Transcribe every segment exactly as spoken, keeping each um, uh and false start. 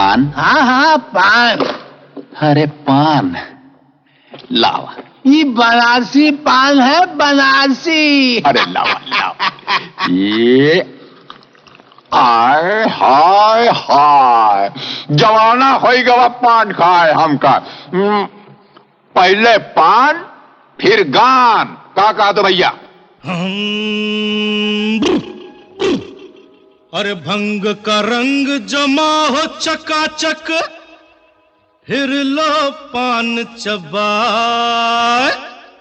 पान? हाँ हाँ पान। अरे पान लाओ। ये बनारसी पान है, बनारसी। अरे लाओ लाओ। ये हाय हाय हाय, जवाना हो गवा पान खाए हमका। पहले पान फिर गान। का कहा तो भैया? अरे भंग का रंग जमा हो चकाचक, फिर लो पान चबाए।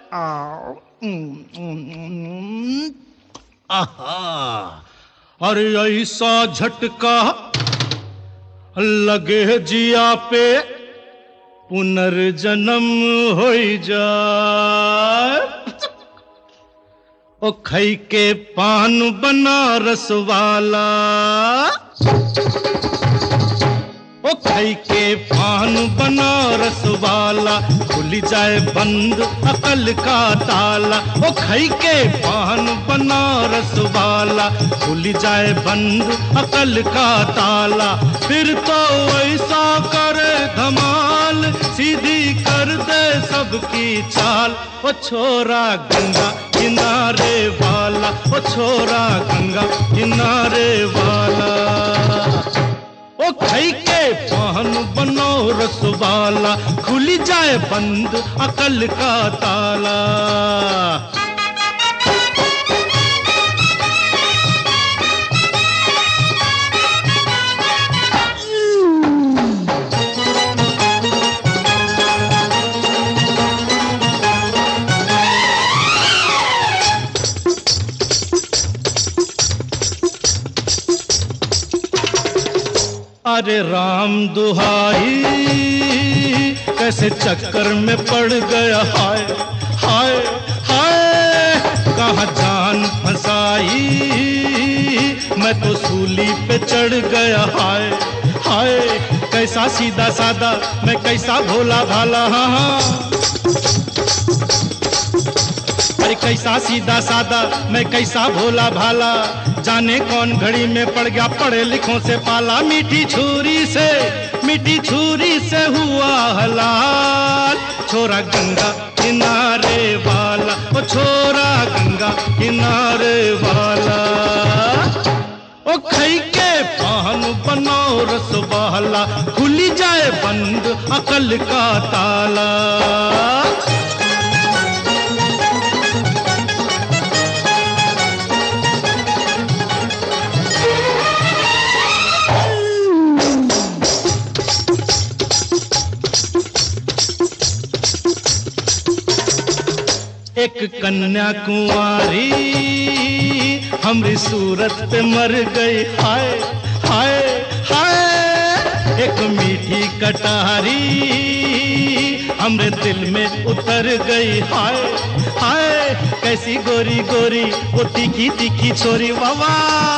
आहा, अरे ऐसा झटका लगे जिया पे, पुनर्जन्म हो जाए। ओ खई के पान बनारस वाला, ओ खई के पान बनारस वाला, खुल जाए बंद अकल का ताला। ओ खई के पान बनारस वाला, खुल जाए बंद अकल का ताला। फिर तो ऐसा करे धमाल, सीधी कर दे सबकी चाल। ओ छोरा गंगा किनारे वाला, ओ छोरा गंगा किनारे वाला। ओ खई के पान बनारस वाला, खुल जाए बंद अकल का ताला। अरे राम दुहाई, कैसे चक्कर में पड़ गया। हाय हाय हाय, कहाँ जान फंसाई, मैं तो सूली पे चढ़ गया। हाय हाय, कैसा सीधा सादा, मैं कैसा भोला भाला। हाँ हाँ, अरे कैसा सीधा सादा, मैं कैसा भोला भाला। जाने कौन घड़ी में पड़ गया पढ़े लिखों से पाला। मीठी छुरी से, मीठी छुरी से हुआ हलाल। छोरा गंगा किनारे वाला, ओ छोरा गंगा किनारे वाला। ओ खई के पान बनारस वाला, खुल जाए बंद अकल का ताला। एक कन्या कुंवारी हमरी सूरत पे मर गई। हाय हाय हाय, एक मीठी कटारी हमरे दिल में उतर गई। हाय हाय, कैसी गोरी गोरी वो तीखी तीखी छोरी। वावा,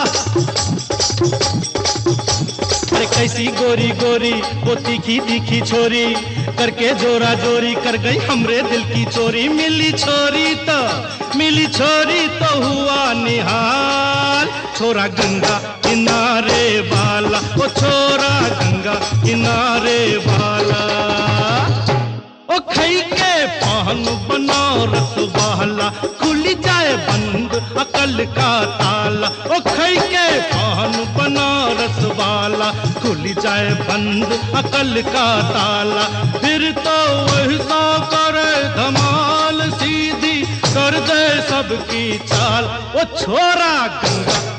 अरे कैसी गोरी गोरी वो तीखी तीखी छोरी, करके जोरा जोरी कर गई हमरे दिल की चोरी। मिली छोरी तो, मिली छोरी तो हुआ निहाल। छोरा गंगा किनारे वाला, ओ छोरा गंगा किनारे वाला। ओ खई के पान बनारस वाला, खुल जाए बंद अकल का ताला। ओ खई के पान बनारस वाला, खुल जाए बंद अकल का ताला। फिर तो ऐसा करे धमाल, सीधी कर दे सबकी चाल। ओ छोरा गंगा